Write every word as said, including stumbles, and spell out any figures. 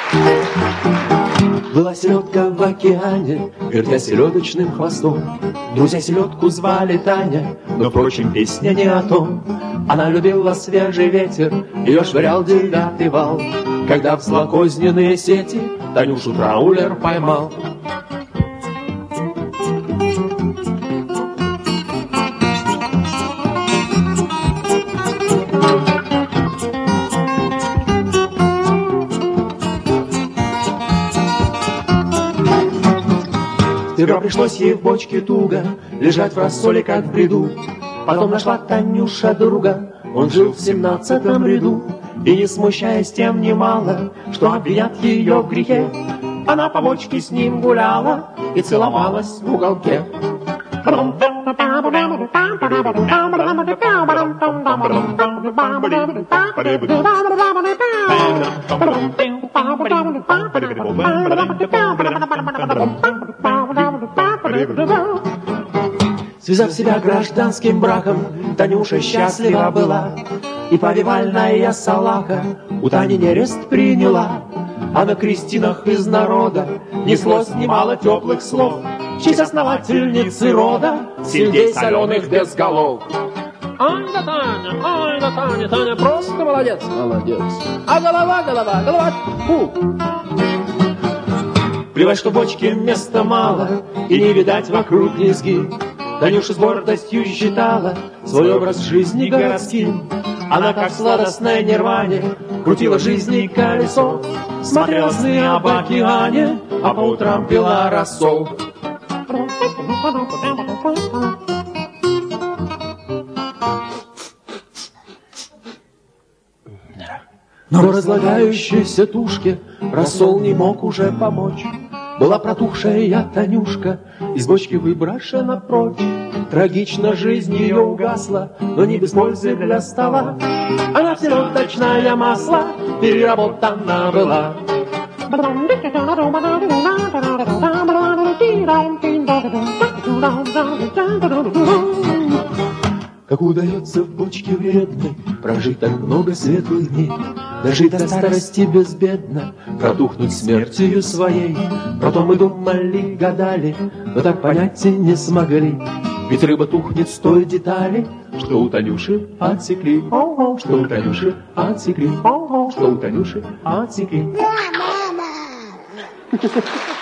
Была селедка в океане, вертя селедочным хвостом. Друзья селедку звали Таня, но, впрочем, песня не о том. Она любила свежий ветер, ее швырял девятый вал. Когда в злокозненные сети Танюшу траулер поймал. Сперва пришлось ей в бочке туго лежать в рассоле, как в бреду. Потом нашла Танюша друга, он жил в семнадцатом ряду. И не смущаясь тем немало, что обвинят ее в грехе, она по бочке с ним гуляла и целовалась в уголке. Связав себя гражданским браком, Танюша счастлива была, и повивальная салака у Тани нерест приняла. А на крестинах из народа неслось немало теплых слов в честь основательницы рода сельдей соленых без голов. Ай да Таня, ай да Таня, Таня просто молодец. Молодец. А голова, голова, голова, фу. Плевать, что в бочке места мало, и не видать вокруг низги. Танюша с гордостью считала свой образ жизни городским. Она, как в сладостной нирване, крутила жизни колесо, смотрела сны об океане, а по утрам пила рассол. Но разлагающейся тушке рассол не мог уже помочь. Была протухшая Танюшка, из бочки выброшена прочь. Трагично жизнь ее угасла, но не без пользы для стола. Она в селедочное масло переработана была. Как удается в бочке вредной прожить так много светлых дней, дожить до старости безбедно, протухнуть смертью своей. Про то мы думали, гадали, но так понять и не смогли. Ведь рыба тухнет с той детали, что у Танюши отсекли, что у Танюши отсекли, что у Танюши отсекли. Мама!